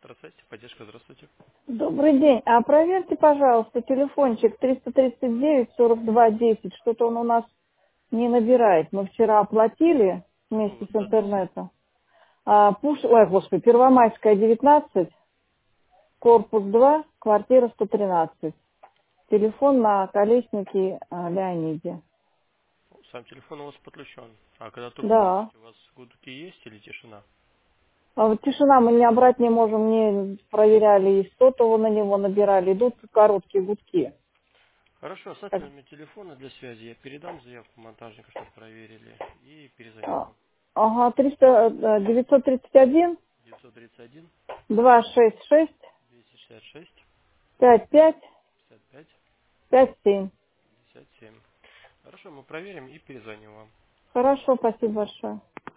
Процессе поддержка, здравствуйте. Добрый день. А проверьте, пожалуйста, телефончик 339-42-10. Что-то он у нас не набирает. Мы вчера оплатили Какой у вместе вас с адрес? интернетом. Ой, господи, Первомайская, 19, корпус 2, квартира 113. Телефон на Колеснике Леониде. Сам телефон у вас подключен. А когда трубку Да. берете, у вас гудки есть или тишина? А вот тишина мы не брать не можем, не проверяли, и сотового на него набирали. Идут короткие гудки. Хорошо, оставьте Так, номер телефона для связи. Я передам заявку монтажника, чтобы проверили. И перезвоним а, вам. Ага, 931 931 266 266 55 55 57. 57. Хорошо, мы проверим и перезвоним вам. Хорошо, спасибо большое.